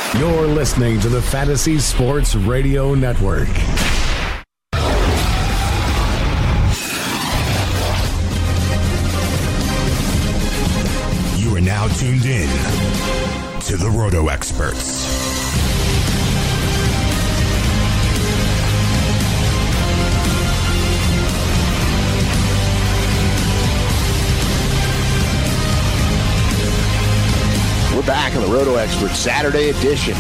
You're listening to the Fantasy Sports Radio Network. You are now tuned in to the Roto Experts. We're back on the Roto Experts Saturday edition.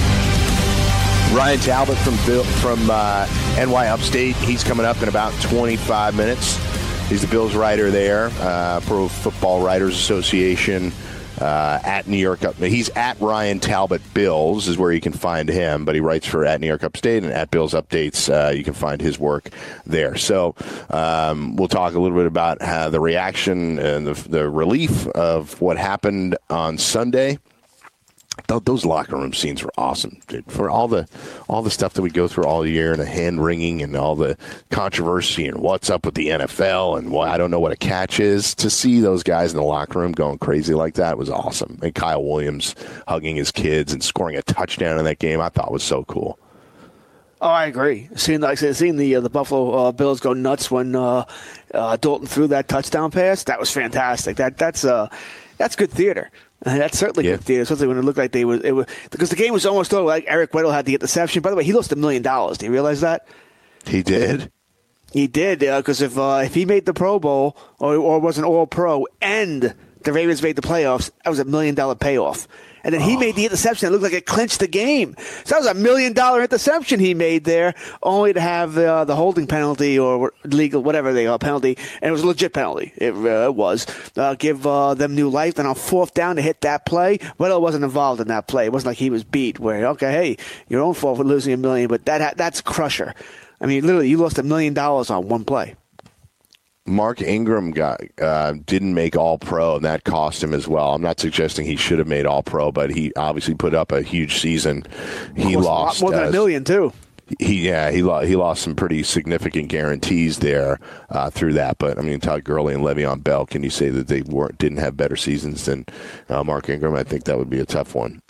Ryan Talbot from NY Upstate. He's coming up in about 25 minutes. He's the Bills writer there, Pro Football Writers Association at New York. He's at Ryan Talbot Bills is where you can find him, but he writes for at New York Upstate and at Bills Updates. You can find his work there. So we'll talk a little bit about the reaction and the relief of what happened on Sunday. Those locker room scenes were awesome, dude. For all the stuff that we go through all year and the hand wringing and all the controversy and what's up with the NFL and I don't know what a catch is, to see those guys in the locker room going crazy like that was awesome. And Kyle Williams hugging his kids and scoring a touchdown in that game, I thought was so cool. Oh, I agree. Seeing the Buffalo Bills go nuts when Dalton threw that touchdown pass, that was fantastic. That's good theater. That's certainly good theater, especially when it looked like it was because the game was almost over. Like Eric Weddle had the interception. By the way, he lost $1 million. Do you realize that? He did. He did because if he made the Pro Bowl or was an All-Pro and the Ravens made the playoffs, that was $1 million payoff. And then he made the interception. It looked like it clinched the game. So that was $1 million interception he made there, only to have the holding penalty or legal, whatever they penalty. And it was a legit penalty. It was. Give them new life. Then on fourth down to hit that play. Well, wasn't involved in that play. It wasn't like he was beat where, okay, hey, your own fault for losing $1 million. But that's a crusher. I mean, literally, you lost $1 million on one play. Mark Ingram didn't make All-Pro, and that cost him as well. I'm not suggesting he should have made All-Pro, but he obviously put up a huge season. He lost a lot more than $1 million too. He lost some pretty significant guarantees there through that. But I mean, Todd Gurley and Le'Veon Bell, can you say that they didn't have better seasons than Mark Ingram? I think that would be a tough one.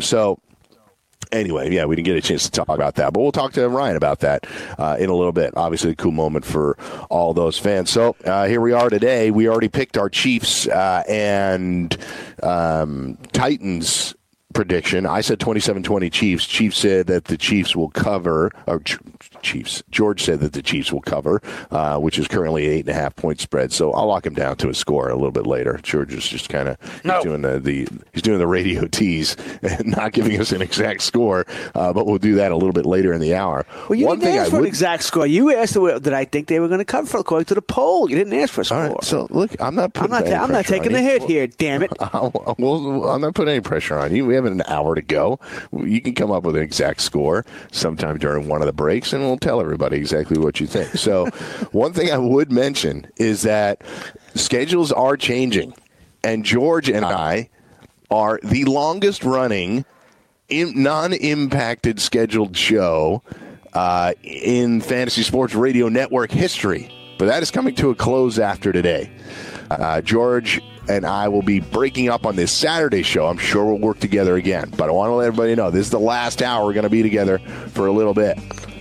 Anyway, we didn't get a chance to talk about that, but we'll talk to Ryan about that in a little bit. Obviously, a cool moment for all those fans. So here we are today. We already picked our Chiefs and Titans prediction. I said 27-20 Chiefs. Chiefs said that the Chiefs will cover, George said that the Chiefs will cover, which is currently an 8.5-point spread. So I'll lock him down to a score a little bit later. George is just kind of doing the radio tease and not giving us an exact score, but we'll do that a little bit later in the hour. Well, you didn't ask for an exact score. You asked that I think they were going to cover according to the poll. You didn't ask for a score. All right, so look, I'm not taking the hit here. Damn it! I'm not putting any pressure on you. We have an hour to go. You can come up with an exact score sometime during one of the breaks, and we'll tell everybody exactly what you think. So one thing I would mention is that schedules are changing, and George and I are the longest running non-impacted scheduled show in Fantasy Sports Radio Network history. But that is coming to a close after today. George and I will be breaking up on this Saturday show. I'm sure we'll work together again. But I want to let everybody know this is the last hour we're going to be together for a little bit.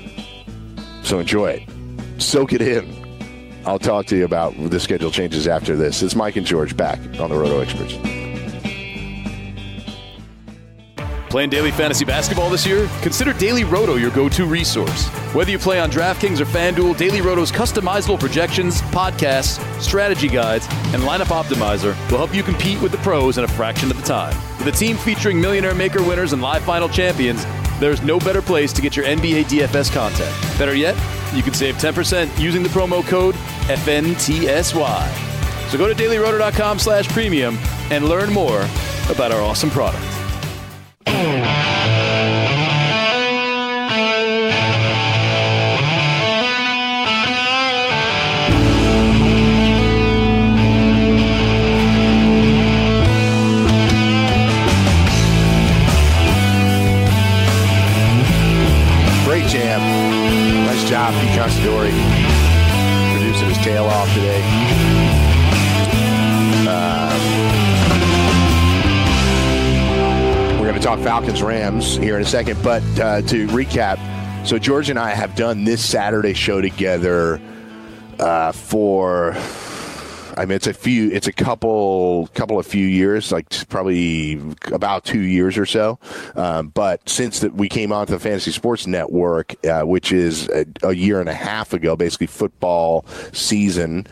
So enjoy it. Soak it in. I'll talk to you about the schedule changes after this. It's Mike and George back on the Roto Experts. Playing daily fantasy basketball this year? Consider Daily Roto your go-to resource. Whether you play on DraftKings or FanDuel, Daily Roto's customizable projections, podcasts, strategy guides, and lineup optimizer will help you compete with the pros in a fraction of the time. With a team featuring Millionaire Maker winners and live final champions, there's no better place to get your NBA DFS content. Better yet, you can save 10% using the promo code FNTSY. So go to dailyroto.com/premium and learn more about our awesome product. Great jam. Nice job, Pete Considori, producing his tail off today. We're going to to talk Falcons-Rams here in a second, but to recap, so George and I have done this Saturday show together for, I mean, it's a couple of few years, like probably about 2 years or so. But since we came onto the Fantasy Sports Network, which is a year and a half ago, basically football season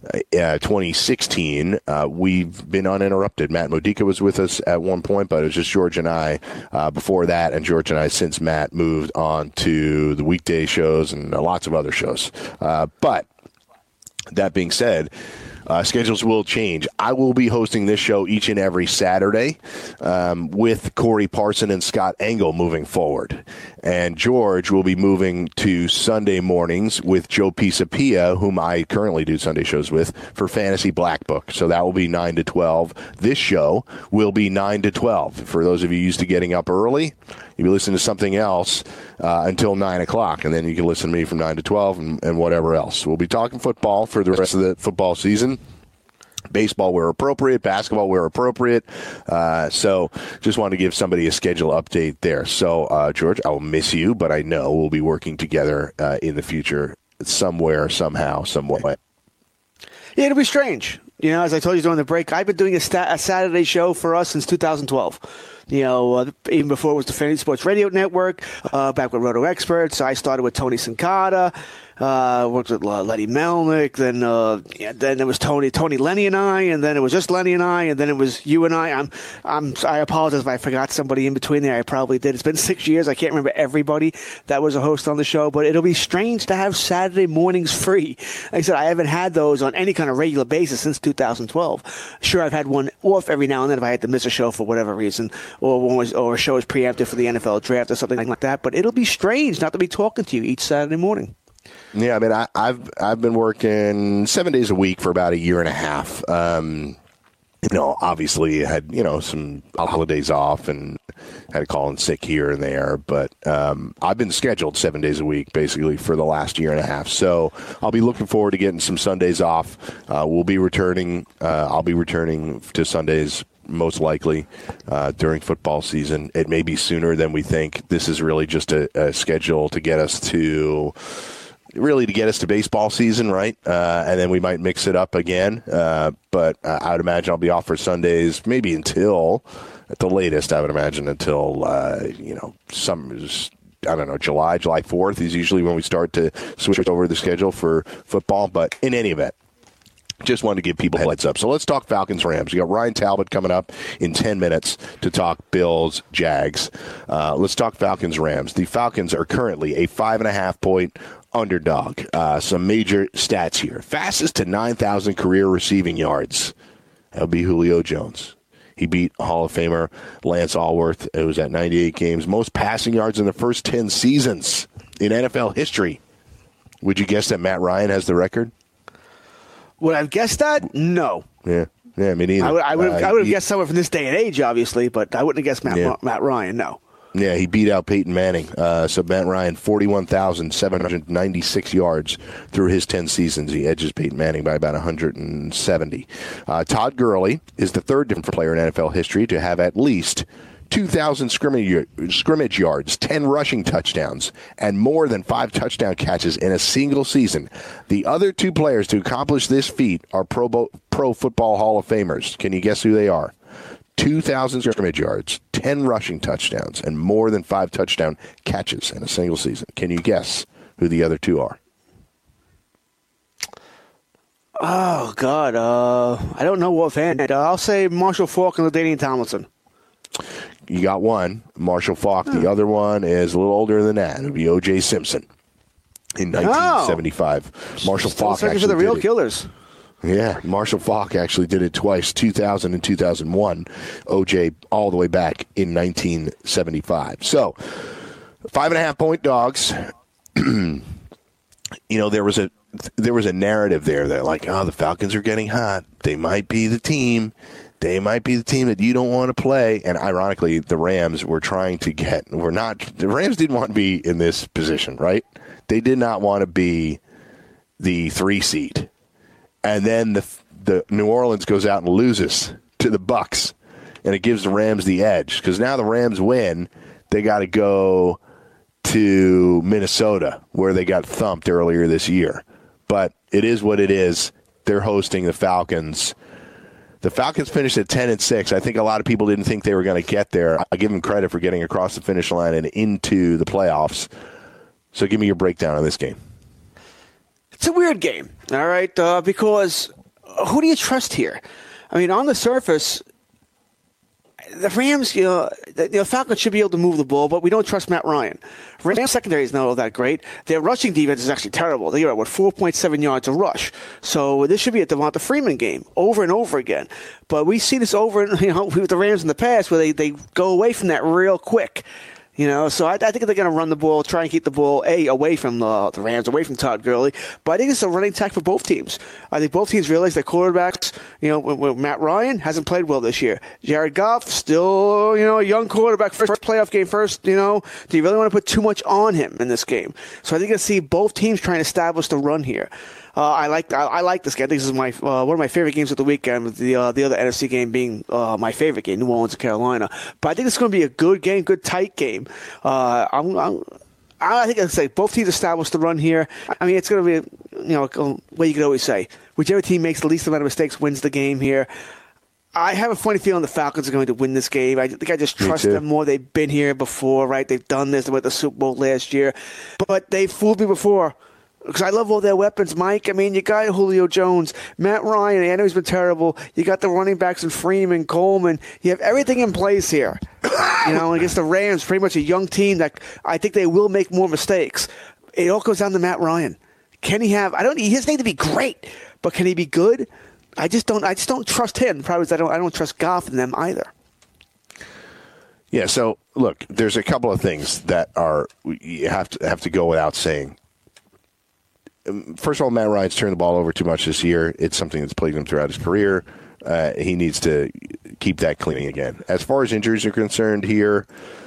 2016, we've been uninterrupted. Matt Modica was with us at one point, but it was just George and I before that, and George and I since Matt moved on to the weekday shows and lots of other shows. But that being said, schedules will change. I will be hosting this show each and every Saturday with Corey Parson and Scott Engel moving forward. And George will be moving to Sunday mornings with Joe Pisapia, whom I currently do Sunday shows with, for Fantasy Black Book. So that will be 9 to 12. This show will be 9 to 12. For those of you used to getting up early, you'll be listening to something else until 9 o'clock, and then you can listen to me from 9 to 12 and whatever else. We'll be talking football for the rest of the football season. Baseball where appropriate, basketball where appropriate. So just wanted to give somebody a schedule update there. So, George, I will miss you, but I know we'll be working together in the future somewhere, somehow, some way. Yeah, it'll be strange. You know, as I told you during the break, I've been doing a Saturday show for us since 2012. You know, even before it was the Fantasy Sports Radio Network, back with Roto Experts. I started with Tony Sincata, worked with Letty Melnick, then there was Tony Lenny and I, and then it was just Lenny and I, and then it was you and I. I apologize if I forgot somebody in between there. I probably did. It's been 6 years. I can't remember everybody that was a host on the show, but it'll be strange to have Saturday mornings free. Like I said, I haven't had those on any kind of regular basis since 2012. Sure, I've had one off every now and then if I had to miss a show for whatever reason, or a show was preempted for the NFL draft or something like that. But it'll be strange not to be talking to you each Saturday morning. Yeah, I mean, I've been working 7 days a week for about a year and a half. You know, obviously had, some holidays off and had to call in sick here and there. But I've been scheduled 7 days a week basically for the last year and a half. So I'll be looking forward to getting some Sundays off. We'll be returning. I'll be returning to Sundays most likely during football season. It may be sooner than we think. This is really just a schedule to get us to baseball season, right? And then we might mix it up again. But I would imagine I'll be off for Sundays, maybe until, at the latest, I would imagine until, July 4th is usually when we start to switch over the schedule for football. But in any event, just wanted to give people a heads up. So let's talk Falcons-Rams. We got Ryan Talbot coming up in 10 minutes to talk Bills-Jags. Let's talk Falcons-Rams. The Falcons are currently a 5.5-point underdog. Some major stats here. Fastest to 9,000 career receiving yards. That would be Julio Jones. He beat Hall of Famer Lance Allworth. It was at 98 games. Most passing yards in the first 10 seasons in NFL history. Would you guess that Matt Ryan has the record? Would I have guessed that? No. Yeah, me neither. I would have guessed someone from this day and age, obviously, but I wouldn't have guessed Matt Ryan, no. Yeah, he beat out Peyton Manning. So Matt Ryan, 41,796 yards through his 10 seasons. He edges Peyton Manning by about 170. Todd Gurley is the third different player in NFL history to have at least 2,000 scrimmage yards, 10 rushing touchdowns, and more than 5 touchdown catches in a single season. The other two players to accomplish this feat are Pro Football Hall of Famers. Can you guess who they are? 2,000 scrimmage yards, 10 rushing touchdowns, and more than 5 touchdown catches in a single season. Can you guess who the other two are? Oh, God. I don't know offhand. I'll say Marshall Faulk and LaDainian Tomlinson. You got one, Marshall Faulk. The other one is a little older than that. It would be O.J. Simpson in 1975. Marshall Faulk actually for the real did it. Killers. Yeah, Marshall Faulk actually did it twice, 2000 and 2001. O.J. all the way back in 1975. So, 5.5-point dogs. There was a narrative there that the Falcons are getting hot. They might be the team. They might be the team that you don't want to play. And ironically, the Rams were trying to the Rams didn't want to be in this position, right? They did not want to be the 3 seed. And then the New Orleans goes out and loses to the Bucs and it gives the Rams the edge. Because now the Rams win, they got to go to Minnesota, where they got thumped earlier this year. But it is what it is. They're hosting the Falcons. The Falcons finished at 10-6. I think a lot of people didn't think they were going to get there. I give them credit for getting across the finish line and into the playoffs. So give me your breakdown on this game. It's a weird game, all right, because who do you trust here? I mean, on the surface, the Rams, the Falcons should be able to move the ball, but we don't trust Matt Ryan. Rams secondary is not all that great. Their rushing defense is actually terrible. They are at 4.7 yards a rush. So this should be a Devonta Freeman game over and over again. But we see this over, with the Rams in the past, where they go away from that real quick. So I think they're going to run the ball, try and keep the ball, away from the Rams, away from Todd Gurley. But I think it's a running attack for both teams. I think both teams realize their quarterbacks, Matt Ryan hasn't played well this year. Jared Goff, still, a young quarterback, first playoff game, do you really want to put too much on him in this game? So I think you'll see both teams trying to establish the run here. I like this game. I think this is my one of my favorite games of the weekend, with the other NFC game being my favorite game, New Orleans and Carolina. But I think it's going to be a good game, good tight game. I think I'd say both teams establish the run here. I mean, it's going to be what you could always say: whichever team makes the least amount of mistakes wins the game here. I have a funny feeling the Falcons are going to win this game. I think I just trust them more. They've been here before, right? They've done this. They went to the Super Bowl last year, but they fooled me before. Because I love all their weapons, Mike. I mean, you got Julio Jones, Matt Ryan. I know he's been terrible. You got the running backs in Freeman, Coleman. You have everything in place here. Against the Rams, pretty much a young team that I think they will make more mistakes. It all goes down to Matt Ryan. Can he have? He doesn't need to be great, but can he be good? I just don't trust him. Probably I don't trust Goff in them either. Yeah. So look, there's a couple of things that you have to go without saying. First of all, Matt Ryan's turned the ball over too much this year. It's something that's plagued him throughout his career. He needs to keep that clean again. As far as injuries are concerned here,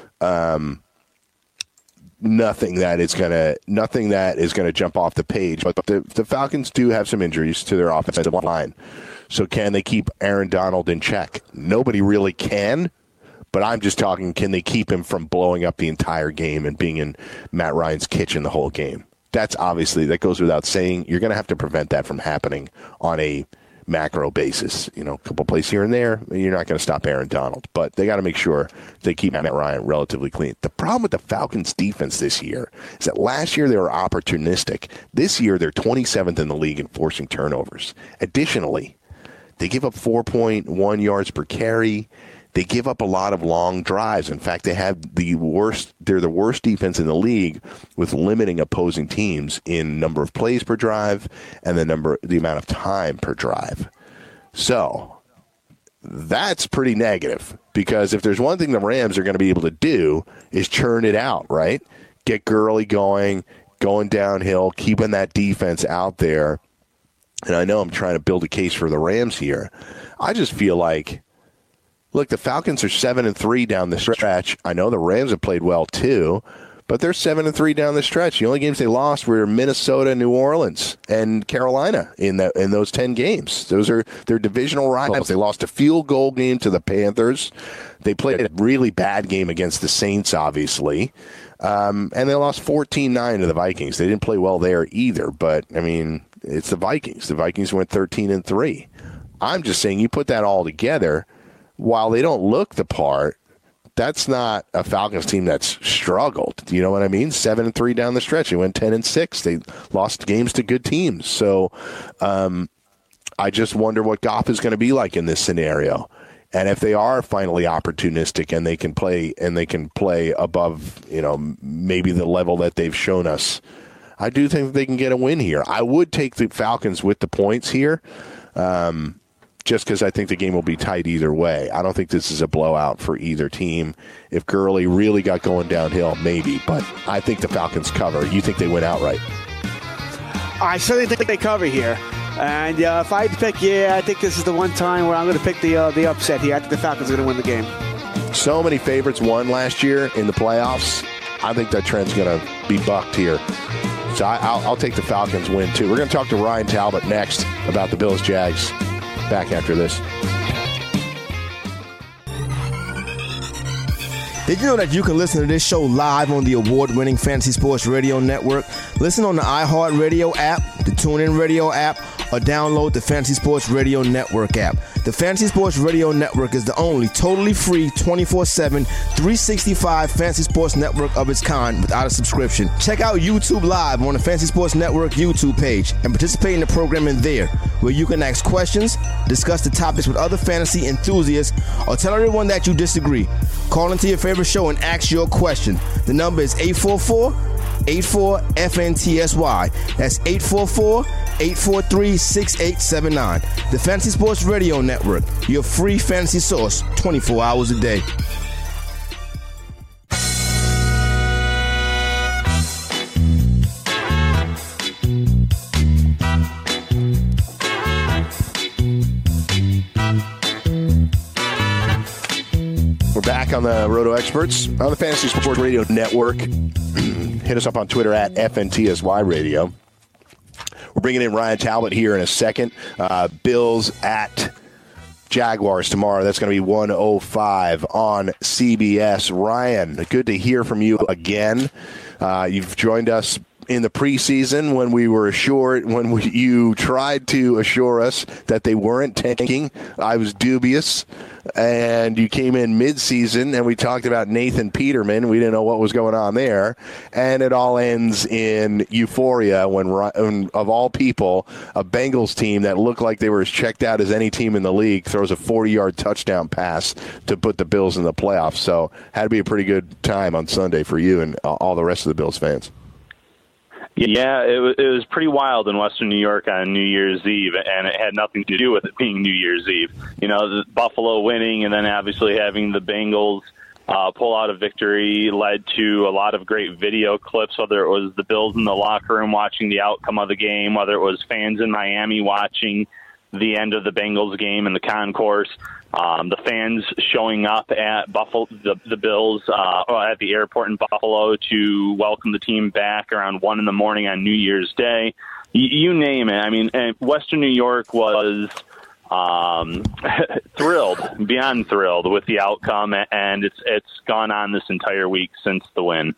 nothing that is going to jump off the page. But the Falcons do have some injuries to their offensive line. So can they keep Aaron Donald in check? Nobody really can. But I'm just talking, can they keep him from blowing up the entire game and being in Matt Ryan's kitchen the whole game? That goes without saying. You're going to have to prevent that from happening on a macro basis. A couple plays here and there. You're not going to stop Aaron Donald, but they got to make sure they keep Matt Ryan relatively clean. The problem with the Falcons defense this year is that last year they were opportunistic. This year they're 27th in the league in forcing turnovers. Additionally, they give up 4.1 yards per carry. They give up a lot of long drives. In fact, they're the worst defense in the league with limiting opposing teams in number of plays per drive and the amount of time per drive. So that's pretty negative, because if there's one thing the Rams are going to be able to do is churn it out, right? Get Gurley going downhill, keeping that defense out there. And I know I'm trying to build a case for the Rams here. I just feel like, look, the Falcons are 7-3 down the stretch. I know the Rams have played well too, but they're 7-3 down the stretch. The only games they lost were Minnesota, New Orleans, and Carolina in those 10 games. Those are their divisional rivals. They lost a field goal game to the Panthers. They played a really bad game against the Saints, obviously, and they lost 14-9 to the Vikings. They didn't play well there either, but I mean, it's the Vikings. The Vikings went 13-3. I'm just saying, you put that all together. While they don't look the part, that's not a Falcons team that's struggled. Do you know what I mean? 7-3 down the stretch. They went 10-6. They lost games to good teams. So I just wonder what Goff is going to be like in this scenario. And if they are finally opportunistic and they can play above, maybe the level that they've shown us, I do think they can get a win here. I would take the Falcons with the points here. Just because I think the game will be tight either way. I don't think this is a blowout for either team. If Gurley really got going downhill, maybe. But I think the Falcons cover. You think they win outright? I certainly think they cover here. And if I had to pick, I think this is the one time where I'm going to pick the upset here. I think the Falcons are going to win the game. So many favorites won last year in the playoffs. I think that trend's going to be bucked here. So I'll take the Falcons win, too. We're going to talk to Ryan Talbot next about the Bills-Jags. Back after this. Did you know that you can listen to this show live on the award-winning Fantasy Sports Radio Network? Listen on the iHeartRadio app, the TuneIn Radio app, or download the Fantasy Sports Radio Network app. The Fantasy Sports Radio Network is the only totally free 24/7, 365 Fantasy Sports Network of its kind without a subscription. Check out YouTube Live on the Fantasy Sports Network YouTube page and participate in the programming there, where you can ask questions, discuss the topics with other fantasy enthusiasts, or tell everyone that you disagree. Call into your favorite show and ask your question. The number is 844-84-FNTSY. That's 844-843-6879. The Fantasy Sports Radio Network, your free fantasy source 24 hours a day. We're back on the Roto Experts on the Fantasy Sports Radio Network. Hit us up on Twitter at FNTSY Radio. We're bringing in Ryan Talbot here in a second. Bills at Jaguars tomorrow. That's going to be 1:05 on CBS. Ryan, good to hear from you again. You've joined us in the preseason when you tried to assure us that they weren't tanking. I was dubious, and you came in mid-season, and we talked about Nathan Peterman. We didn't know what was going on there, and it all ends in euphoria when of all people, a Bengals team that looked like they were as checked out as any team in the league throws a 40-yard touchdown pass to put the Bills in the playoffs. So had to be a pretty good time on Sunday for you and all the rest of the Bills fans. Yeah, it was pretty wild in Western New York on New Year's Eve, and it had nothing to do with it being New Year's Eve. You know, the Buffalo winning and then obviously having the Bengals pull out a victory led to a lot of great video clips, whether it was the Bills in the locker room watching the outcome of the game, whether it was fans in Miami watching the end of the Bengals game in the concourse. The fans showing up at Buffalo, the Bills at the airport in Buffalo to welcome the team back around 1 a.m. on New Year's Day. You name it. I mean, Western New York was thrilled, beyond thrilled with the outcome, and it's gone on this entire week since the win.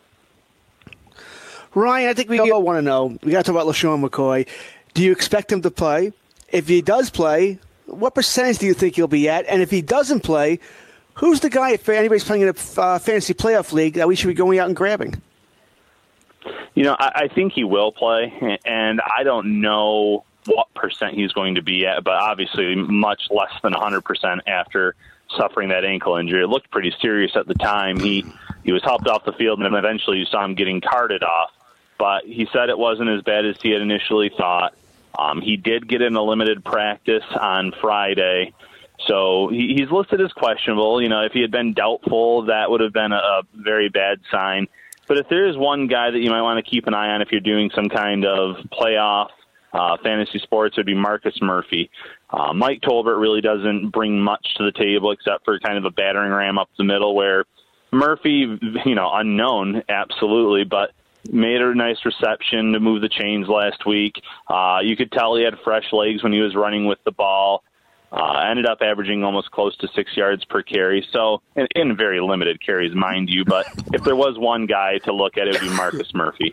Ryan, I think we all want to know. We got to talk about LeSean McCoy. Do you expect him to play? If he does play, what percentage do you think he'll be at? And if he doesn't play, who's the guy, if anybody's playing in a fantasy playoff league, that we should be going out and grabbing? You know, I think he will play, and I don't know what percent he's going to be at, but obviously much less than 100% after suffering that ankle injury. It looked pretty serious at the time. He was helped off the field, and then eventually you saw him getting carted off. But he said it wasn't as bad as he had initially thought. He did get in a limited practice on Friday, so he's listed as questionable. You know, if he had been doubtful, that would have been a very bad sign. But if there is one guy that you might want to keep an eye on if you're doing some kind of playoff fantasy sports, it would be Marcus Murphy. Mike Tolbert really doesn't bring much to the table except for kind of a battering ram up the middle, where Murphy, you know, unknown, absolutely, but made a nice reception to move the chains last week. You could tell he had fresh legs when he was running with the ball. Ended up averaging almost close to 6 yards per carry. So, in very limited carries, mind you. But if there was one guy to look at, it would be Marcus Murphy.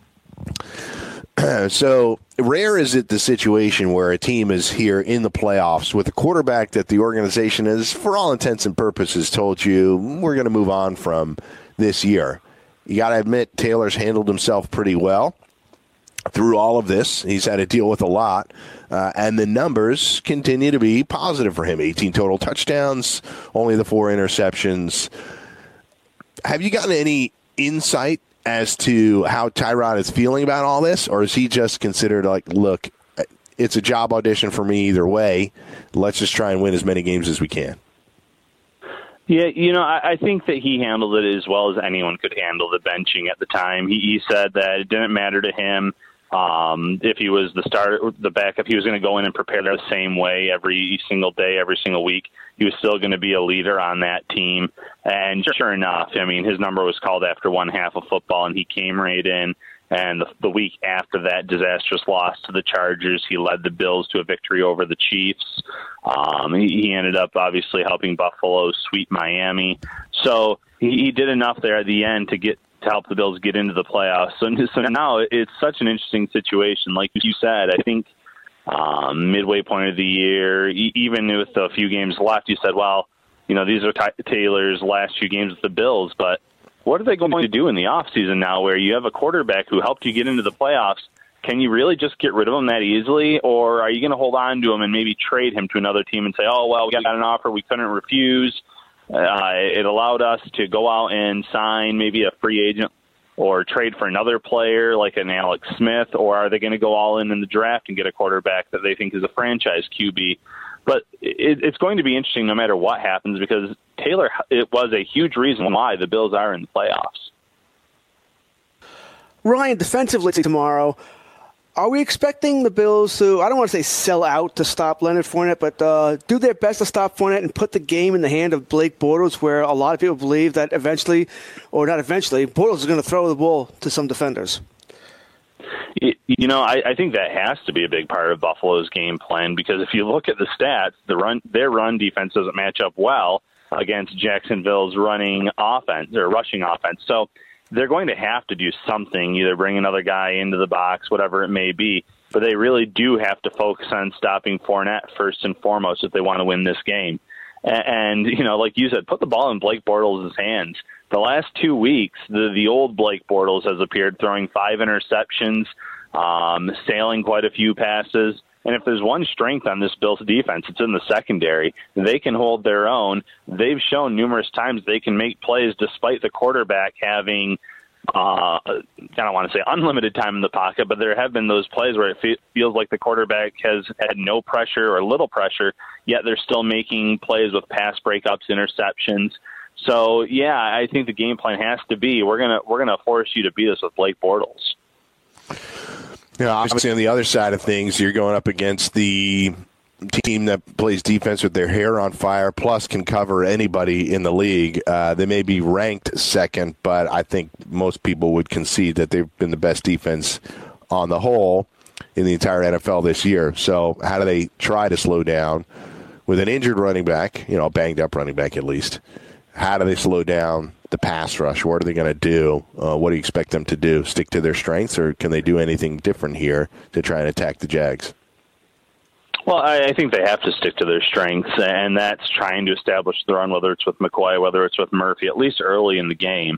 So rare is it the situation where a team is here in the playoffs with a quarterback that the organization has, for all intents and purposes, told you we're going to move on from this year. You got to admit, Taylor's handled himself pretty well through all of this. He's had to deal with a lot, and the numbers continue to be positive for him. 18 total touchdowns, only the 4 interceptions. Have you gotten any insight as to how Tyrod is feeling about all this, or is he just considered like, look, it's a job audition for me either way. Let's just try and win as many games as we can? Yeah, you know, I think that he handled it as well as anyone could handle the benching at the time. He said that it didn't matter to him if he was the starter, the backup. He was going to go in and prepare the same way every single day, every single week. He was still going to be a leader on that team. And sure enough, I mean, his number was called after one half of football, and he came right in And the week after that disastrous loss to the Chargers, he led the Bills to a victory over the Chiefs. He ended up obviously helping Buffalo sweep Miami. So he did enough there at the end to help the Bills get into the playoffs. So now it's such an interesting situation. Like you said, I think midway point of the year, even with a few games left, you said, well, these are Taylor's last few games with the Bills, but what are they going to do in the offseason now where you have a quarterback who helped you get into the playoffs? Can you really just get rid of him that easily, or are you going to hold on to him and maybe trade him to another team and say, oh, well, we got an offer we couldn't refuse. It allowed us to go out and sign maybe a free agent or trade for another player like an Alex Smith, or are they going to go all in the draft and get a quarterback that they think is a franchise QB? But it's going to be interesting no matter what happens, because Taylor, it was a huge reason why the Bills are in the playoffs. Ryan, defensively tomorrow, are we expecting the Bills to, I don't want to say sell out to stop Leonard Fournette, but do their best to stop Fournette and put the game in the hand of Blake Bortles, where a lot of people believe that eventually, or not eventually, Bortles is going to throw the ball to some defenders? I think that has to be a big part of Buffalo's game plan, because if you look at the stats, their run defense doesn't match up well against Jacksonville's rushing offense. So they're going to have to do something, either bring another guy into the box, whatever it may be. But they really do have to focus on stopping Fournette first and foremost if they want to win this game. And like you said, put the ball in Blake Bortles' hands. The last 2 weeks, the old Blake Bortles has appeared throwing 5 interceptions, sailing quite a few passes. And if there's one strength on this Bills defense, it's in the secondary. They can hold their own. They've shown numerous times they can make plays despite the quarterback having, I don't want to say unlimited time in the pocket, but there have been those plays where it feels like the quarterback has had no pressure or little pressure, yet they're still making plays with pass breakups, interceptions. So, yeah, I think the game plan has to be we're gonna force you to beat us with Blake Bortles. Obviously on the other side of things, you're going up against the team that plays defense with their hair on fire, plus can cover anybody in the league. They may be ranked second, but I think most people would concede that they've been the best defense on the whole in the entire NFL this year. So how do they try to slow down with an injured running back, a banged-up running back at least? How do they slow down the pass rush? What are they going to do? What do you expect them to do? Stick to their strengths, or can they do anything different here to try and attack the Jags? Well, I think they have to stick to their strengths, and that's trying to establish the run, whether it's with McCoy, whether it's with Murphy, at least early in the game.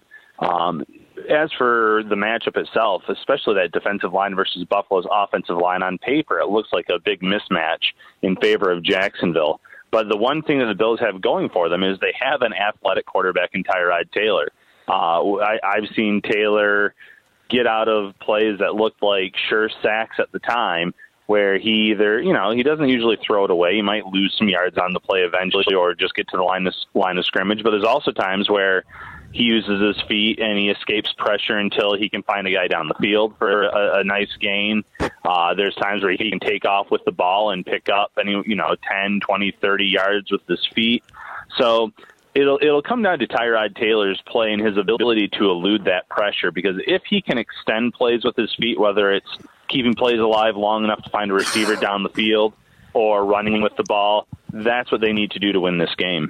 As for the matchup itself, especially that defensive line versus Buffalo's offensive line, on paper, it looks like a big mismatch in favor of Jacksonville. But the one thing that the Bills have going for them is they have an athletic quarterback in Tyrod Taylor. I've seen Taylor get out of plays that looked like sure sacks at the time, where he either, he doesn't usually throw it away. He might lose some yards on the play eventually or just get to the line of scrimmage. But there's also times where he uses his feet and he escapes pressure until he can find a guy down the field for a nice gain. There's times where he can take off with the ball and pick up 10, 20, 30 yards with his feet. So it'll come down to Tyrod Taylor's play and his ability to elude that pressure, because if he can extend plays with his feet, whether it's keeping plays alive long enough to find a receiver down the field or running with the ball, that's what they need to do to win this game.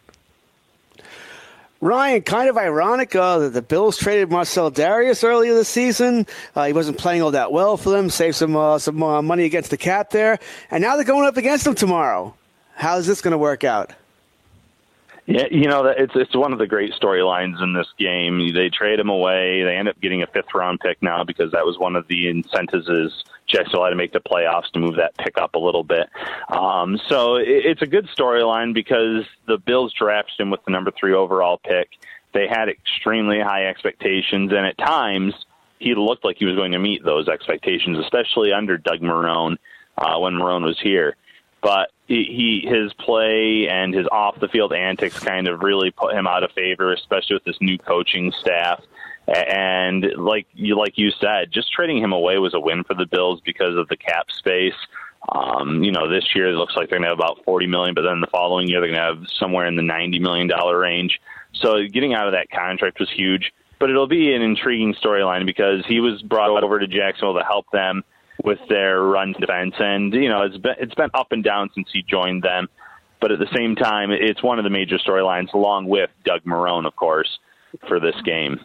Ryan, kind of ironic that the Bills traded Marcell Dareus earlier this season. He wasn't playing all that well for them, saved some money against the cap there. And now they're going up against them tomorrow. How is this going to work out? Yeah, it's one of the great storylines in this game. They trade him away. They end up getting a 5th-round pick now, because that was one of the incentives is Jacksonville had to make the playoffs to move that pick up a little bit. So it's a good storyline because the Bills drafted him with the number 3 overall pick. They had extremely high expectations, and at times he looked like he was going to meet those expectations, especially under Doug Marrone when Marrone was here. But his play and his off-the-field antics kind of really put him out of favor, especially with this new coaching staff. And like you said, just trading him away was a win for the Bills because of the cap space. This year it looks like they're going to have about $40 million, but then the following year they're going to have somewhere in the $90 million range. So getting out of that contract was huge. But it'll be an intriguing storyline because he was brought over to Jacksonville to help them with their run defense. And, it's been up and down since he joined them. But at the same time, it's one of the major storylines, along with Doug Marrone, of course, for this game.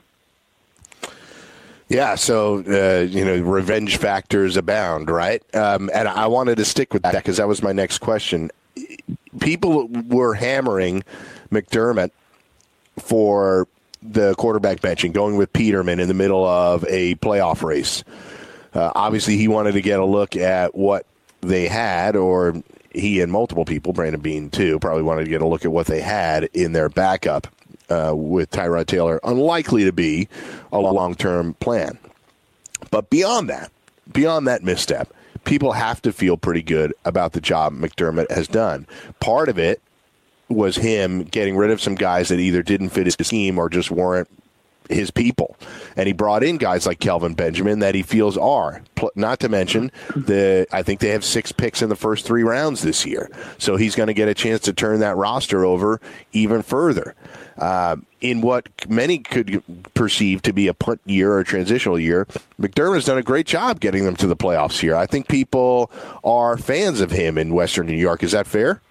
Yeah, so, revenge factors abound, right? And I wanted to stick with that because that was my next question. People were hammering McDermott for the quarterback benching, going with Peterman in the middle of a playoff race. Obviously, he wanted to get a look at what they had, or he and multiple people, Brandon Beane too, probably wanted to get a look at what they had in their backup with Tyrod Taylor, unlikely to be a long-term plan. But beyond that misstep, people have to feel pretty good about the job McDermott has done. Part of it was him getting rid of some guys that either didn't fit his scheme or just weren't his people. And he brought in guys like Kelvin Benjamin that he feels are. Not to mention, I think they have 6 picks in the first 3 rounds this year. So he's going to get a chance to turn that roster over even further. In what many could perceive to be a punt year or a transitional year, McDermott's done a great job getting them to the playoffs here. I think people are fans of him in Western New York. Is that fair?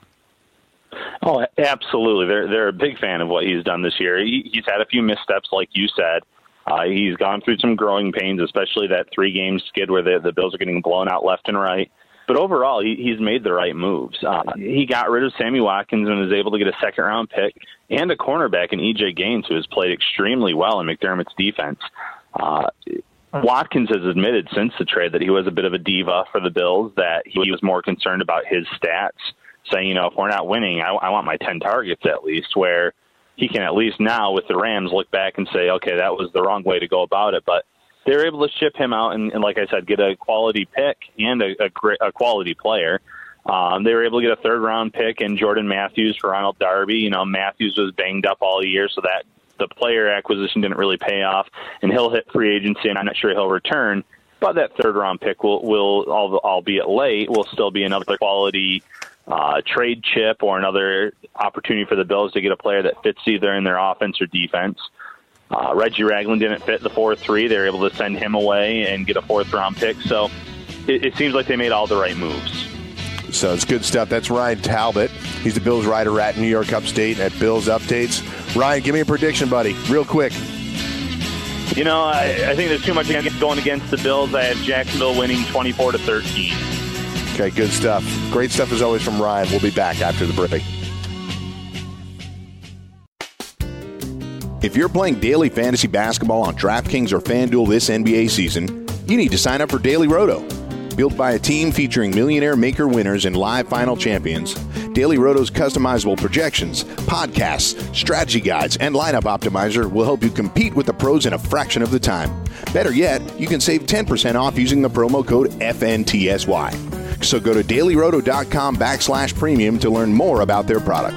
Oh, absolutely. They're a big fan of what he's done this year. He's had a few missteps, like you said. He's gone through some growing pains, especially that 3-game skid where the Bills are getting blown out left and right. But overall, he's made the right moves. He got rid of Sammy Watkins and was able to get a second-round pick and a cornerback in E.J. Gaines, who has played extremely well in McDermott's defense. Watkins has admitted since the trade that he was a bit of a diva for the Bills, that he was more concerned about his stats, saying, if we're not winning, I want my 10 targets at least, where he can at least now with the Rams look back and say, okay, that was the wrong way to go about it. But they were able to ship him out and like I said, get a quality pick and a quality player. They were able to get a 3rd-round pick in Jordan Matthews for Ronald Darby. Matthews was banged up all year, so that the player acquisition didn't really pay off, and he'll hit free agency, and I'm not sure he'll return. But that 3rd-round pick will, albeit late, will still be another quality trade chip or another opportunity for the Bills to get a player that fits either in their offense or defense. Reggie Ragland didn't fit the 4-3. They were able to send him away and get a 4th-round pick. So it seems like they made all the right moves. So it's good stuff. That's Ryan Talbot. He's the Bills writer at New York Upstate at Bills Updates. Ryan, give me a prediction, buddy, real quick. I think there's too much going against the Bills. I have Jacksonville winning 24-13. Okay, good stuff. Great stuff as always from Ryan. We'll be back after the break. If you're playing daily fantasy basketball on DraftKings or FanDuel this NBA season, you need to sign up for Daily Roto. Built by a team featuring millionaire maker winners and live final champions, Daily Roto's customizable projections, podcasts, strategy guides, and lineup optimizer will help you compete with the pros in a fraction of the time. Better yet, you can save 10% off using the promo code FNTSY. So go to dailyroto.com/premium to learn more about their product.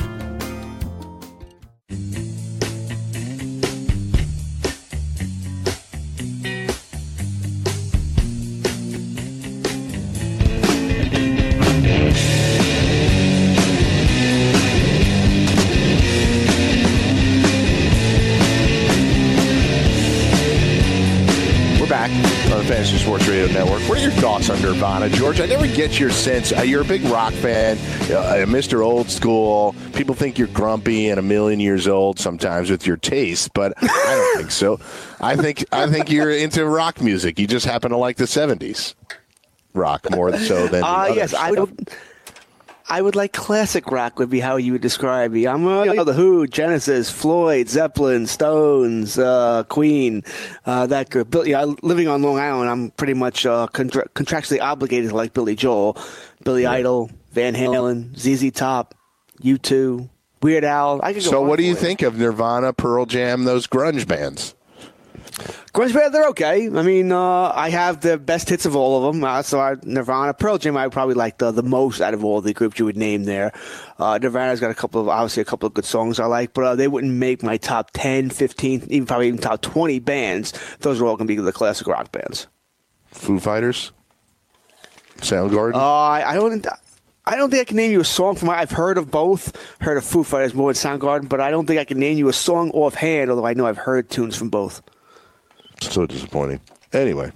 Fantasy Sports Radio Network. What are your thoughts on Nirvana, George? I never get your sense. You're a big rock fan, Mr. Old School. People think you're grumpy and a million years old sometimes with your taste, but I don't think so. I think you're into rock music. You just happen to like the 70s rock more so than yes, I would like classic rock would be how you would describe me. I'm the Who, Genesis, Floyd, Zeppelin, Stones, Queen, that group. Living on Long Island, I'm pretty much contractually obligated to like Billy Joel, Billy Idol, Van Halen, ZZ Top, U2, Weird Al. So what do you think of Nirvana, Pearl Jam, those grunge bands? Grunge band, they're okay. I mean, I have the best hits of all of them. Nirvana, Pearl Jam, I would probably like the most out of all the groups you would name there. Nirvana's got a couple of good songs I like, but they wouldn't make my top 10, 15, even top 20 bands. Those are all going to be the classic rock bands. Foo Fighters? Soundgarden? I don't think I can name you a song from. I've heard of both. Heard of Foo Fighters more than Soundgarden, but I don't think I can name you a song offhand, although I know I've heard tunes from both. So disappointing. Anyway,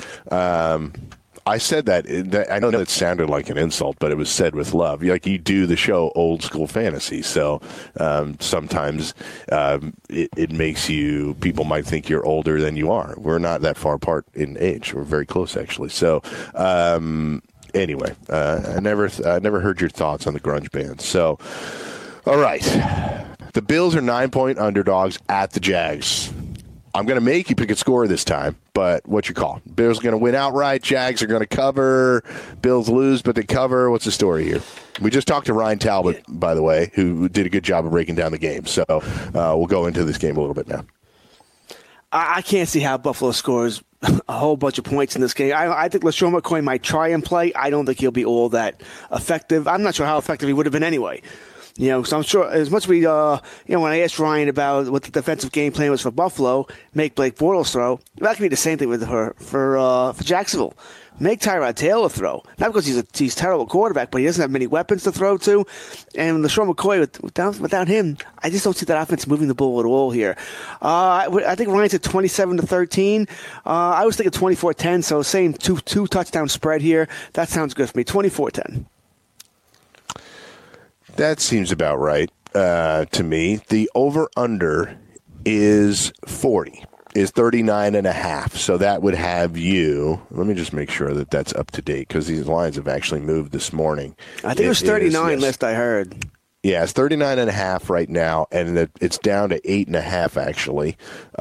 I said that. I know that sounded like an insult, but it was said with love. Like, you do the show Old School Fantasy, so sometimes it makes you. People might think you're older than you are. We're not that far apart in age. We're very close, actually. So. Anyway, I never heard your thoughts on the grunge band. So, all right. The Bills are 9-point underdogs at the Jags. I'm going to make you pick a score this time, but what's your call? Bills are going to win outright. Jags are going to cover. Bills lose, but they cover. What's the story here? We just talked to Ryan Talbot, by the way, who did a good job of breaking down the game. So we'll go into this game a little bit now. I can't see how Buffalo scores a whole bunch of points in this game. I think LeSean McCoy might try and play. I don't think he'll be all that effective. I'm not sure how effective he would have been anyway. So I'm sure as much as we, when I asked Ryan about what the defensive game plan was for Buffalo, make Blake Bortles throw, that could be the same thing with her for Jacksonville. Make Tyrod Taylor throw. Not because he's a terrible quarterback, but he doesn't have many weapons to throw to. And LeSean McCoy, without him, I just don't see that offense moving the ball at all here. I think Ryan's at 27-13. I was thinking 24-10, so same two touchdown spread here. That sounds good for me. 24-10. That seems about right to me. The over-under is 40. Is 39.5. So that would have you. Let me just make sure that that's up to date, because these lines have actually moved this morning. I think it was 39 last I heard. Yeah, it's 39.5 right now, and it's down to 8.5 actually.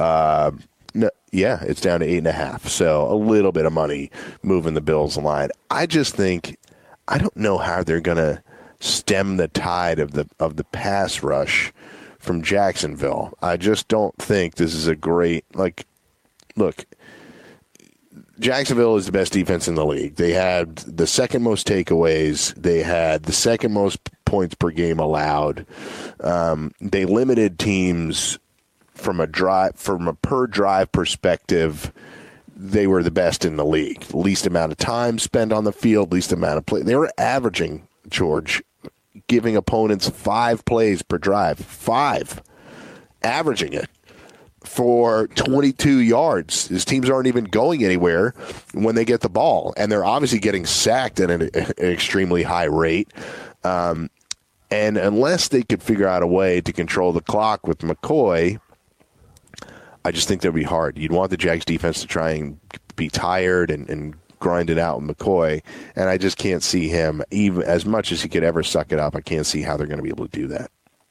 It's down to 8.5. So a little bit of money moving the Bills line. I just think, I don't know how they're going to stem the tide of the pass rush from Jacksonville. I just don't think this is a great, look, Jacksonville is the best defense in the league. They had the second most takeaways. They had the second most points per game allowed. They limited teams from a per drive perspective. They were the best in the league. Least amount of time spent on the field, least amount of play. They were averaging, George, giving opponents 5 plays per drive. 5. Averaging it for 22 yards. His teams aren't even going anywhere when they get the ball. And they're obviously getting sacked at an extremely high rate. And unless they could figure out a way to control the clock with McCoy, I just think that would be hard. You'd want the Jags defense to try and be tired and grind it out with McCoy, and I just can't see him, even as much as he could ever suck it up. I can't see how they're going to be able to do that.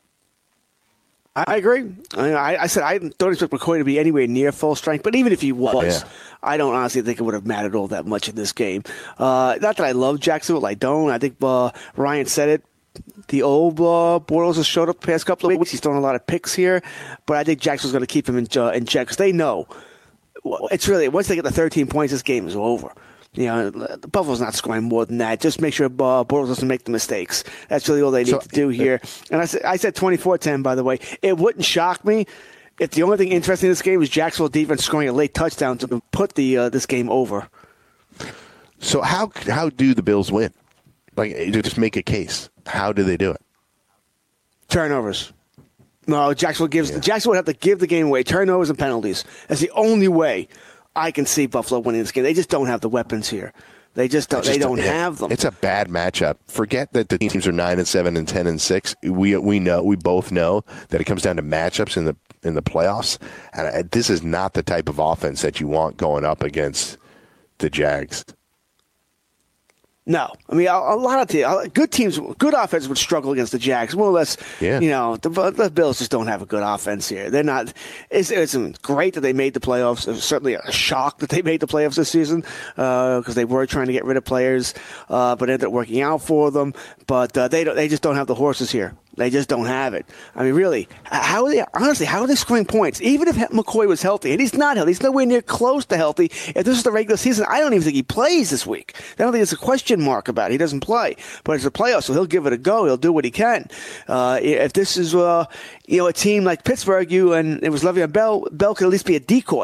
I agree. I said I don't expect McCoy to be anywhere near full strength, but even if he was, I don't honestly think it would have mattered all that much in this game. Not that I love Jacksonville, I don't. I think Ryan said it. The old Bortles has showed up the past couple of weeks. He's thrown a lot of picks here, but I think Jacksonville's going to keep him in check because they know it's really, once they get the 13 points, this game is over. Buffalo's not scoring more than that. Just make sure Bortles doesn't make the mistakes. That's really all they need to do here. And I said 24-10, by the way. It wouldn't shock me if the only thing interesting in this game was Jacksonville defense scoring a late touchdown to put this game over. So how do the Bills win? Just make a case. How do they do it? Turnovers. No, Jacksonville would have to give the game away. Turnovers and penalties. That's the only way I can see Buffalo winning this game. They just don't have the weapons here. They just don't. They don't have them. It's a bad matchup. Forget that the teams are 9-7 and 10-6. We both know that it comes down to matchups in the playoffs. And this is not the type of offense that you want going up against the Jags. No, I mean a lot of good teams, good offense would struggle against the Jags. More or less, the Bills just don't have a good offense here. They're not. It's great that they made the playoffs. It was certainly a shock that they made the playoffs this season because they were trying to get rid of players, but it ended up working out for them. But they just don't have the horses here. They just don't have it. I mean, really, how are they scoring points? Even if McCoy was healthy, and he's not healthy, he's nowhere near close to healthy. If this is the regular season, I don't even think he plays this week. I don't think there's a question mark about it. He doesn't play. But it's a playoff, so he'll give it a go. He'll do what he can. If this is a team like Pittsburgh, and it was Le'Veon Bell could at least be a decoy.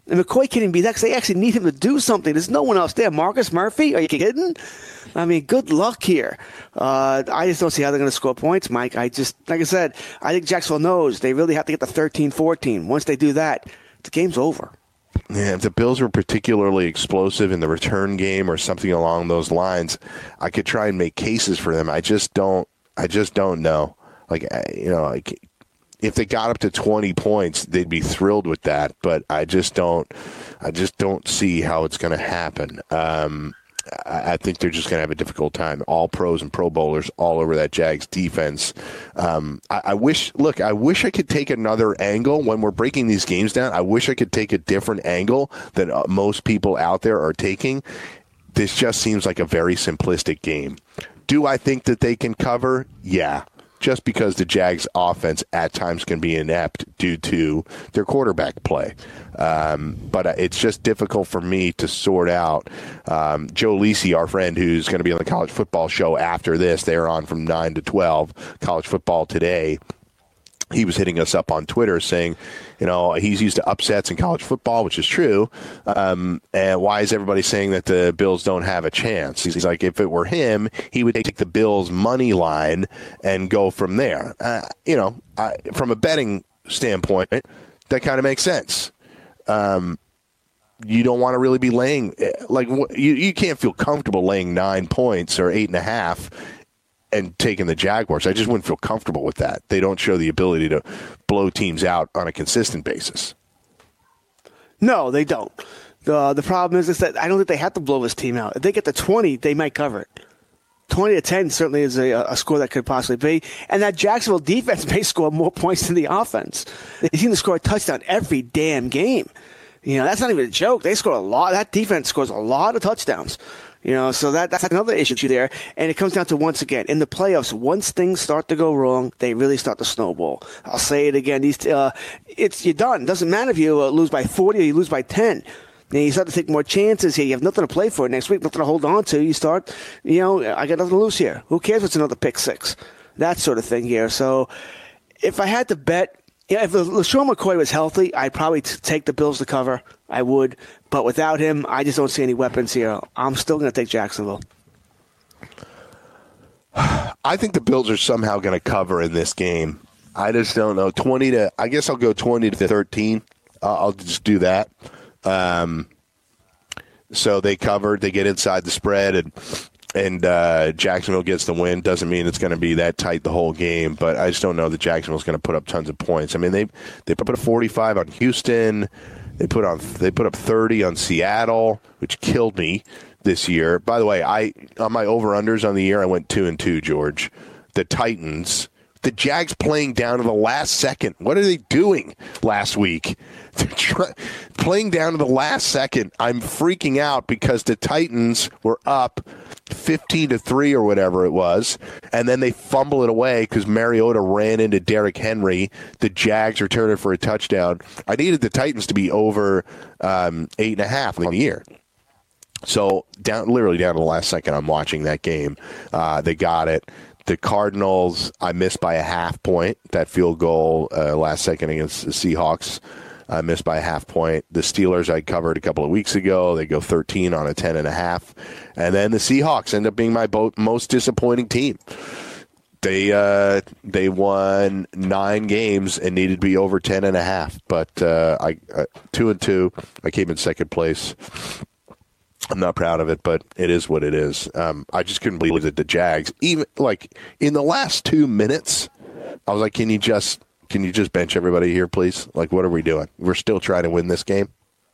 And McCoy can't even be that because they actually need him to do something. There's no one else there. Marcus Murphy? Are you kidding? I mean, good luck here. I just don't see how they're going to score points, Mike. Like I said, I think Jacksonville knows they really have to get to 13-14. Once they do that, the game's over. Yeah, if the Bills were particularly explosive in the return game or something along those lines, I could try and make cases for them. I just don't know. Like if they got up to 20 points, they'd be thrilled with that. But I just don't see how it's going to happen. I think they're just going to have a difficult time. All pros and Pro Bowlers all over that Jags defense. I wish I could take another angle when we're breaking these games down. I wish I could take a different angle than most people out there are taking. This just seems like a very simplistic game. Do I think that they can cover? Yeah. Just because the Jags offense at times can be inept due to their quarterback play. But it's just difficult for me to sort out. Joe Lisi, our friend who's going to be on the college football show after this, they're on from 9 to 12, College Football Today. He was hitting us up on Twitter saying, he's used to upsets in college football, which is true. And why is everybody saying that the Bills don't have a chance? He's like, if it were him, he would take the Bills' money line and go from there. From a betting standpoint, that kind of makes sense. You don't want to really be laying, you can't feel comfortable laying 9 points or 8.5 and taking the Jaguars. I just wouldn't feel comfortable with that. They don't show the ability to blow teams out on a consistent basis. No, they don't. The problem is that I don't think they have to blow this team out. If they get to 20, they might cover it. 20-10 certainly is a score that could possibly be. And that Jacksonville defense may score more points than the offense. They seem to score a touchdown every damn game. That's not even a joke. They score a lot. That defense scores a lot of touchdowns. So that's another issue there. And it comes down to, once again, in the playoffs, once things start to go wrong, they really start to snowball. I'll say it again. You're done. It doesn't matter if you lose by 40 or you lose by 10. You start to take more chances here. You have nothing to play for next week, nothing to hold on to. You start, I got nothing to lose here. Who cares if it's another pick six? That sort of thing here. So if I had to bet, if LeSean McCoy was healthy, I'd probably take the Bills to cover. I would. But without him, I just don't see any weapons here. I'm still going to take Jacksonville. I think the Bills are somehow going to cover in this game. I just don't know. I guess I'll go 20-13. I'll just do that. So they covered. They get inside the spread, and Jacksonville gets the win. Doesn't mean it's going to be that tight the whole game, but I just don't know that Jacksonville's going to put up tons of points. I mean, they put up 45 on Houston. They put up 30 on Seattle, which killed me this year. By the way, on my over-unders on the year, I went 2-2, George. The Titans, the Jags playing down to the last second. What are they doing last week? They're playing down to the last second. I'm freaking out because the Titans were up 15-3 or whatever it was, and then they fumble it away because Mariota ran into Derrick Henry. The Jags returned it for a touchdown. I needed the Titans to be over 8.5 on the year. So literally down to the last second, I'm watching that game. They got it. The Cardinals, I missed by a half point. That field goal last second against the Seahawks, I missed by a half point. The Steelers I covered a couple of weeks ago. They go 13 on a 10.5. And then the Seahawks end up being my most disappointing team. They won 9 games and needed to be over 10.5. But 2-2. I came in second place. I'm not proud of it, but it is what it is. I just couldn't believe that the Jags, even like in the last 2 minutes, I was like, can you just bench everybody here, please? Like, what are we doing? We're still trying to win this game.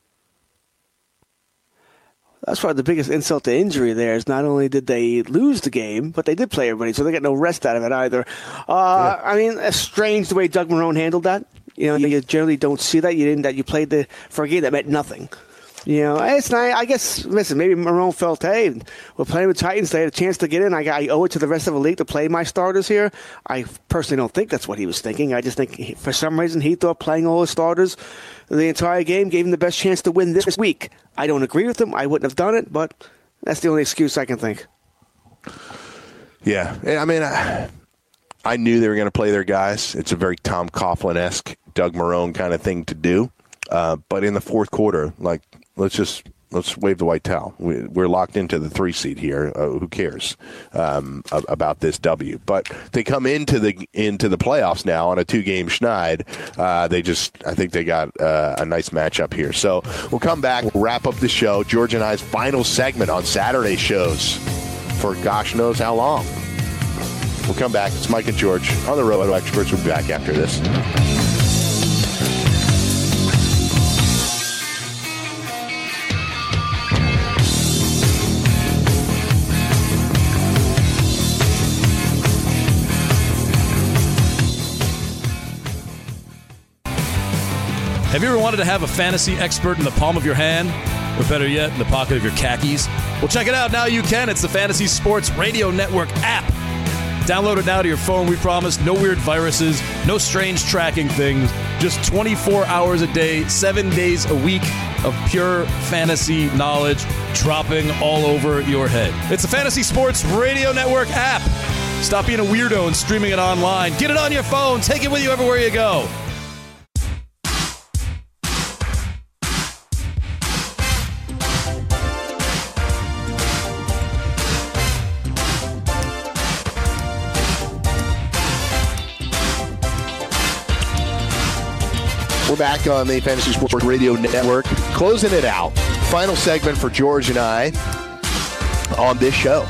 That's probably the biggest insult to injury there is not only did they lose the game, but they did play everybody, so they got no rest out of it either. I mean, it's strange the way Doug Marrone handled that. You generally don't see that. You played for a game that meant nothing. It's nice. I guess, listen, maybe Marrone felt, hey, we're playing with Titans. They had a chance to get in. I owe it to the rest of the league to play my starters here. I personally don't think that's what he was thinking. I just think for some reason he thought playing all his starters the entire game gave him the best chance to win this week. I don't agree with him. I wouldn't have done it, but that's the only excuse I can think. Yeah. I mean, I knew they were going to play their guys. It's a very Tom Coughlin-esque Doug Marrone kind of thing to do. But in the fourth quarter, let's wave the white towel. We're locked into the 3 seed here. Who cares about this W? But they come into the playoffs now on a 2-game schneid. I think they got a nice matchup here. So we'll come back, we'll wrap up the show. George and I's final segment on Saturday shows for gosh knows how long. We'll come back. It's Mike and George on the Roto Experts. We'll be back after this. Have you ever wanted to have a fantasy expert in the palm of your hand? Or better yet, in the pocket of your khakis? Well, check it out. Now you can. It's the Fantasy Sports Radio Network app. Download it now to your phone, we promise. No weird viruses, no strange tracking things. Just 24 hours a day, 7 days a week of pure fantasy knowledge dropping all over your head. It's the Fantasy Sports Radio Network app. Stop being a weirdo and streaming it online. Get it on your phone. Take it with you everywhere you go. We're back on the Fantasy Sports Radio Network, closing it out. Final segment for George and I on this show.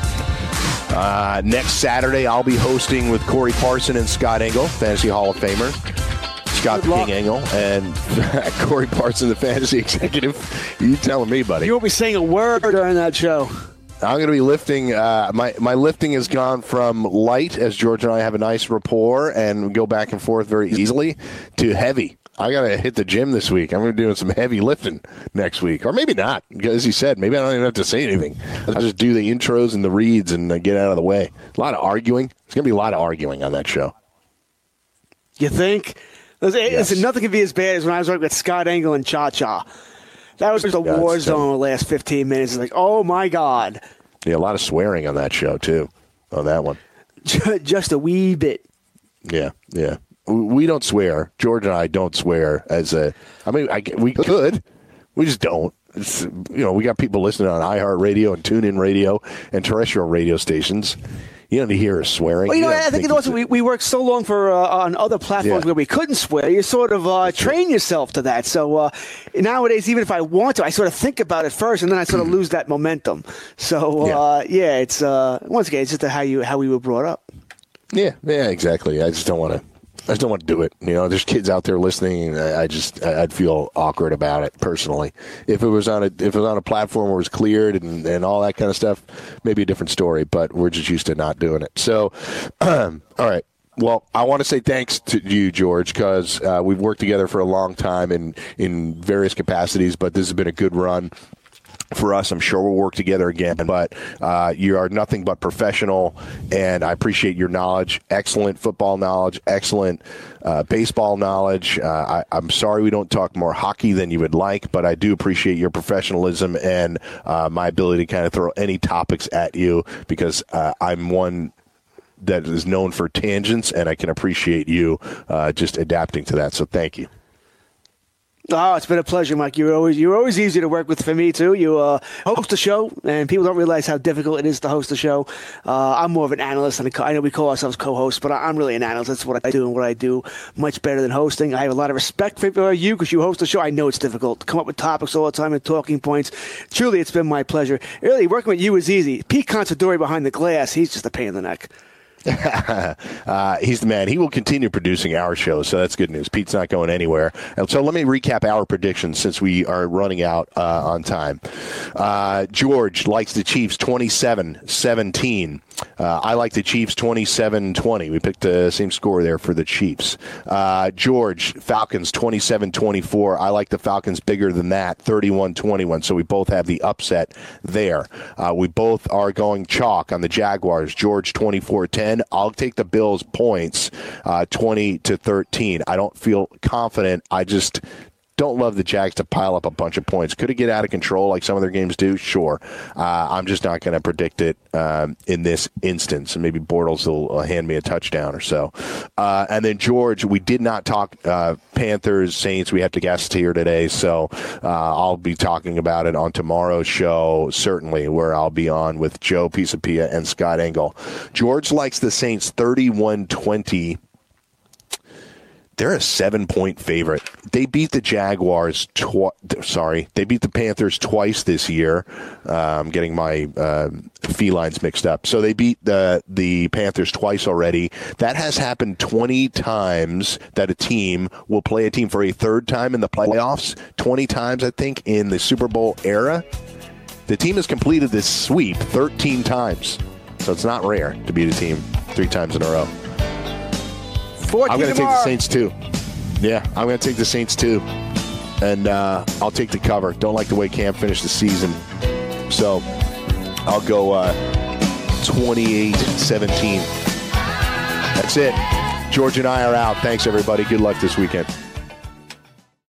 Next Saturday, I'll be hosting with Corey Parson and Scott Engel, Fantasy Hall of Famer. Scott the King Engel and Corey Parson, the Fantasy Executive. You telling me, buddy. You won't be saying a word during that show. I'm going to be lifting. My lifting has gone from light, as George and I have a nice rapport and go back and forth very easily, to heavy. I got to hit the gym this week. I'm going to be doing some heavy lifting next week. Or maybe not. As he said, maybe I don't even have to say anything. I'll just do the intros and the reads and get out of the way. A lot of arguing. There's going to be a lot of arguing on that show. You think? Listen, nothing can be as bad as when I was working with Scott Engel and Cha-Cha. That was just a war zone the last 15 minutes. It's like, oh, my God. Yeah, a lot of swearing on that show, too, on that one. Just a wee bit. Yeah. We don't swear. George and I don't swear we could. We just don't. We got people listening on iHeartRadio and TuneIn Radio and terrestrial radio stations. You don't hear us swearing. Well, I think also we worked so long for on other platforms where we couldn't swear. You sort of train yourself to that. So nowadays, even if I want to, I sort of think about it first, and then I sort of lose that momentum. So it's once again, it's just how we were brought up. Yeah, exactly. I just don't want to do it. There's kids out there listening, and I'd feel awkward about it personally. If it was on a platform where it was cleared and all that kind of stuff, maybe a different story. But we're just used to not doing it. So, all right. Well, I want to say thanks to you, George, because we've worked together for a long time in various capacities. But this has been a good run for us. I'm sure we'll work together again, but you are nothing but professional, and I appreciate your knowledge, excellent football knowledge, excellent baseball knowledge. I'm sorry we don't talk more hockey than you would like, but I do appreciate your professionalism and my ability to kind of throw any topics at you, because I'm one that is known for tangents, and I can appreciate you just adapting to that. So thank you. Oh, it's been a pleasure, Mike. You're always easy to work with for me, too. You host a show, and people don't realize how difficult it is to host a show. I'm more of an analyst, and I know we call ourselves co-hosts, but I'm really an analyst. That's what I do, and what I do much better than hosting. I have a lot of respect for you because you host a show. I know it's difficult to come up with topics all the time and talking points. Truly, it's been my pleasure. Really, working with you is easy. Pete Considori behind the glass, he's just a pain in the neck. He's the man. He will continue producing our show, so that's good news. Pete's not going anywhere. And so let me recap our predictions since we are running out on time. George likes the Chiefs 27-17. I like the Chiefs 27-20. We picked the same score there for the Chiefs. George, Falcons 27-24. I like the Falcons bigger than that, 31-21. So we both have the upset there. We both are going chalk on the Jaguars. George 24-10. I'll take the Bills points 20-13. I don't feel confident. I just don't love the Jags to pile up a bunch of points. Could it get out of control like some of their games do? Sure. I'm just not going to predict it in this instance. And maybe Bortles will hand me a touchdown or so. And then, George, we did not talk Panthers, Saints. We have to guest here today, so I'll be talking about it on tomorrow's show, certainly, where I'll be on with Joe Pisapia and Scott Engel. George likes the Saints 31-20. They're a 7-point favorite. They beat the Jaguars they beat the Panthers twice this year. I'm getting my felines mixed up. So they beat the Panthers twice already. That has happened 20 times that a team will play a team for a third time in the playoffs. 20 times, I think, in the Super Bowl era. The team has completed this sweep 13 times. So it's not rare to beat a team 3 times in a row. I'm going to take the Saints, too. Yeah, I'm going to take the Saints, too. And I'll take the cover. Don't like the way Cam finished the season. So I'll go 28-17. That's it. George and I are out. Thanks, everybody. Good luck this weekend.